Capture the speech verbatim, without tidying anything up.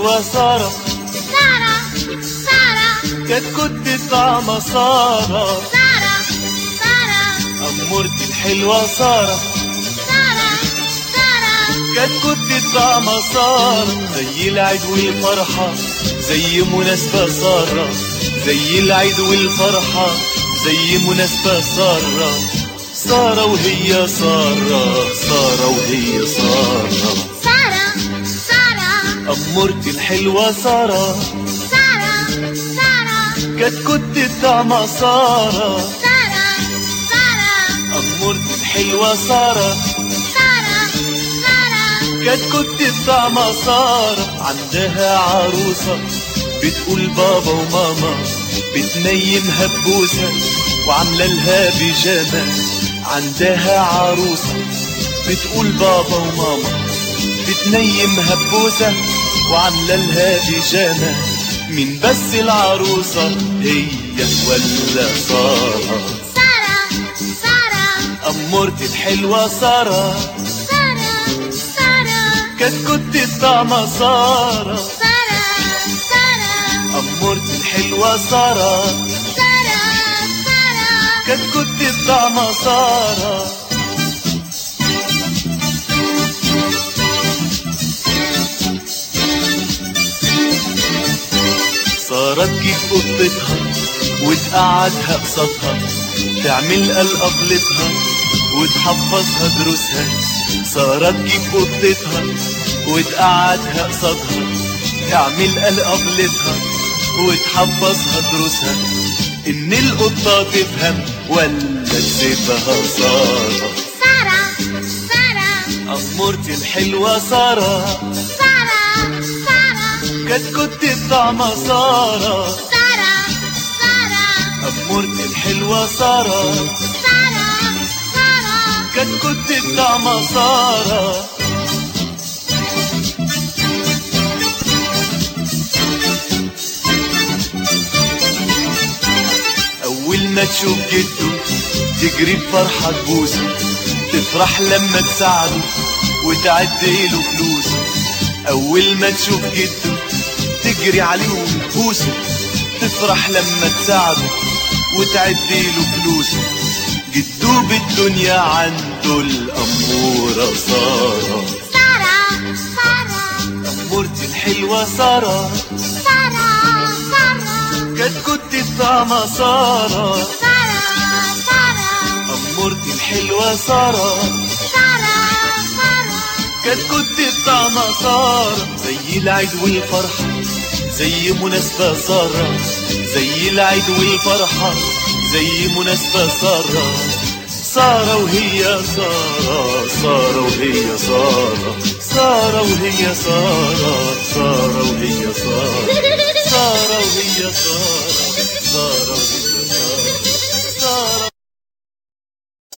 الحلوة سارة، سارة سارة كتكوت طعمة سارة، سارة سارة أمورتي الحلوة سارة، سارة سارة كتكوت طعمة سارة، زي العيد والفرحة زي مناسبة سارة، زي العيد والفرحة زي مناسبة سارة، سارة وهي سارة، سارة وهي سارة، سارة سارة أمورتي الحلوة سارة، سارة سارة كتكوت طعمة سارة، سارة سارة أمورتي الحلوة سارة، سارة سارة كتكوت طعمة سارة، عندها عروسة بتقول بابا وماما، بتنيمها ببوسة وعاملة لها بيجامة، عندها عروسة بتقول بابا وماما، بتنيمها ببوسة وعاملة لها بيجامة، مين بس العروسة هي ولا سارة؟ سارة سارة أمورتي الحلوة سارة، سارة سارة كتكوت طعمة سارة، سارة سارة أمورتي الحلوة سارة، سارة سارة كتكوت طعمة سارة. سارة تجيب قطتها وتقعدها قصادها، تعمل قلقبلتها وتحفظها دروسها، سارة تجيب قطتها وتقعدها قصادها، تعمل قلقبلتها وتحفظها دروسها، إن القطة تفهم ولا تسيبها سارة؟ سارة سارة أمورتي الحلوة سارة، سارة سارة كتكوت طعمة سارة، سارة سارة أمورتي الحلوة سارة، سارة سارة كتكوت طعمة سارة. أول ما تشوف جده تجري بفرحة تبوسه، تفرح لما تساعده وتعديله فلوسه، أول ما تشوف جده تجري عليه وتبوسه، تفرح لما تساعده وتعديله فلوسه، جده بالدنيا عنده الأمورة سارة، سارة سارة أمورتي الحلوة سارة، سارة سارة كتكوت طعمة سارة، سارة سارة أمورتي الحلوة سارة، سارة سارة كتكوت طعمة سارة، زي العيد والفرحة زي مناسبة سارة، زي العيد والفرحة زي مناسبة سارة، سارة وهي سارة، سارة وهي سارة، سارة وهي سارة، سارة وهي سارة، سارة وهي سارة.